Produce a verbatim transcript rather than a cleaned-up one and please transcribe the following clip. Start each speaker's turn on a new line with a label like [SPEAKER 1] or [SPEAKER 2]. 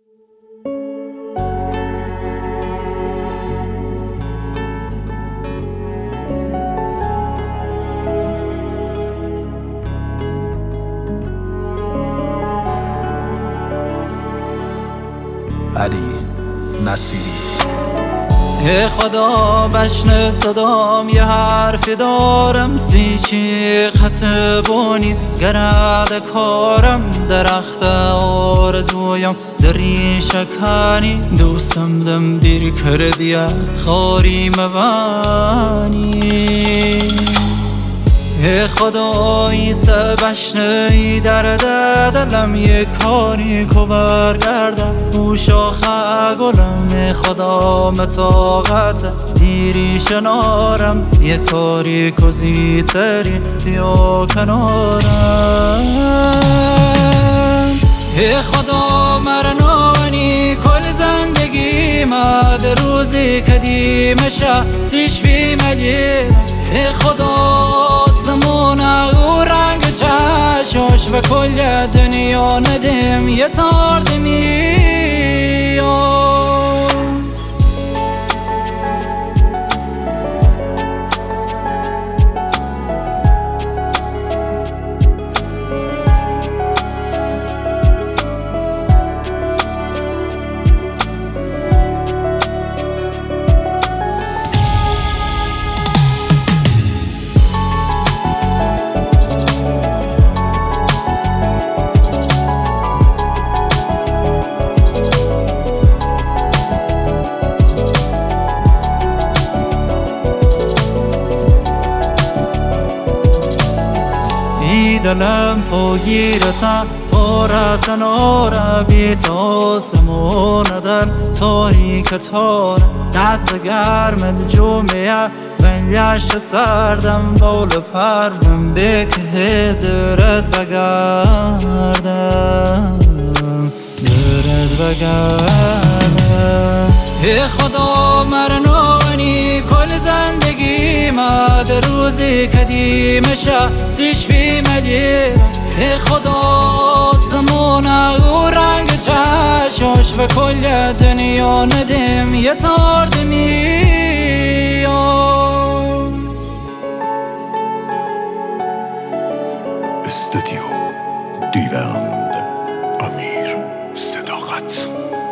[SPEAKER 1] علی نصیری.
[SPEAKER 2] ای خدا بشنو صدام، یه حرفی دارم، سی چی خط بونی گرد کارم، درخت آرزویم در ریشکانی، دوستم دم دیر کردیه خاری مبانی. ای خدایی سه بشنوی درد دلم، یک کاری که برگرده او شاخه گلم. ای خدا مطاقت دیری شنارم، یک کاری که زیتری بیا کنارم. ای خدا مرنانی کل زندگی مد روزی کدیمشه سیش بیملی. ای خدا آسمونه و رنگ چشاش و کل دنیا ندیم یه تاردمی. دلم پاگیرتم پارت ناره، بیت آسمون در تاریک تار، دست گرمت جمعه بلیش سردم، بول پرم بکه درد بگردم درد بگردم. ای خدا مرنانی کل زندگی مد روزی کدیمشه سیش بیملی. ای خدا آسمونه و رنگ چشاش و کل دنیا ندیم یه تاردمی.
[SPEAKER 1] استودیو دیوند امیر صداقت.